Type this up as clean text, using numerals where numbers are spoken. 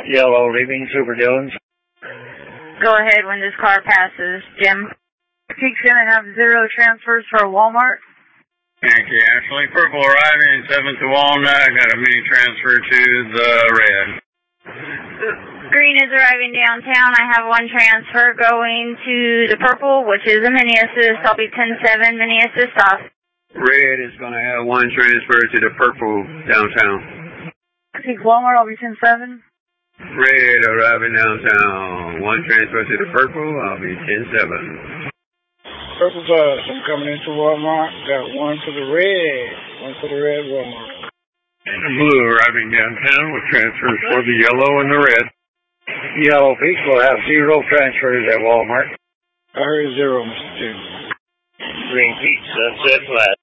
Yellow leaving Super Dillons. Go ahead when this car passes, Jim. Peak's going to have 0 transfers for Walmart. Yankee Ashley, purple arriving 7th to Walnut. I got a mini transfer to the red. Green is arriving downtown. I have 1 transfer going to the purple, which is a mini assist. I'll be 10-7, mini assist off. Red is going to have 1 transfer to the purple downtown. Peak Walmart, I'll be 10-7. Red arriving downtown. 1 transfer to the purple. I'll be 10-7. Purple bus, I'm coming into Walmart. Got 1 for the red. 1 for the red Walmart. And the blue arriving downtown with transfers for the yellow and the red. Yellow Peak will have 0 transfers at Walmart. I heard 0, Mr. Jim. Green Peak, sunset flat.